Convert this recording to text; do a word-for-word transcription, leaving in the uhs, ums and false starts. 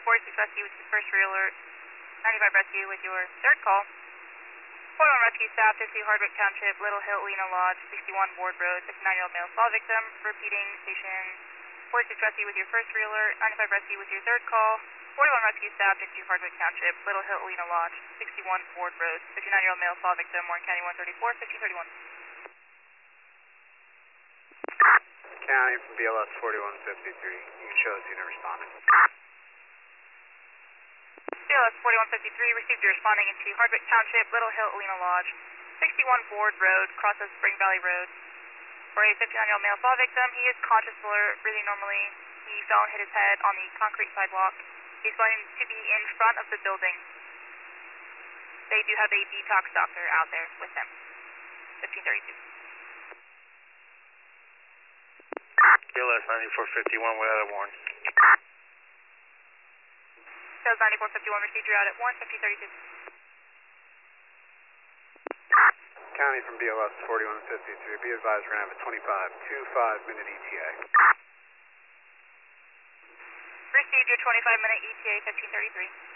forty-six Rescue with your first re-alert, ninety-five Rescue with your third call, forty-one Rescue staff, fifty Hardwick Township, Little Hill, Lena Lodge, sixty-one Ward Road, fifty-nine-year-old male fall victim, repeating station forty-six Rescue with your first re-alert, ninety-five Rescue with your third call, forty-one Rescue staff, fifty Hardwick Township, Little Hill, Lena Lodge, sixty-one Ward Road, fifty-nine-year-old male fall victim, Warren County one thirty-four, fifty thirty-one. County from B L S forty-one fifty-three. You can show us unit responding. B L S forty-one fifty-three, received you responding into Hardwick Township, Little Hill, Lena Lodge, sixty-one Ward Road, crosses Spring Valley Road. For a fifty-nine-year-old male fall victim, he is conscious alert, breathing normally. He fell and hit his head on the concrete sidewalk. He's going to be in front of the building. They do have a detox doctor out there with them. fifteen thirty-two. B L S ninety-four fifty-one, we're out at Warren. Sales ninety-four fifty-one, received you out at Warren, fifteen thirty-two. County from B L S forty-one fifty-three. Be advised we're going to have a twenty-five twenty-five minute E T A. Received your twenty-five minute E T A, fifteen thirty-three.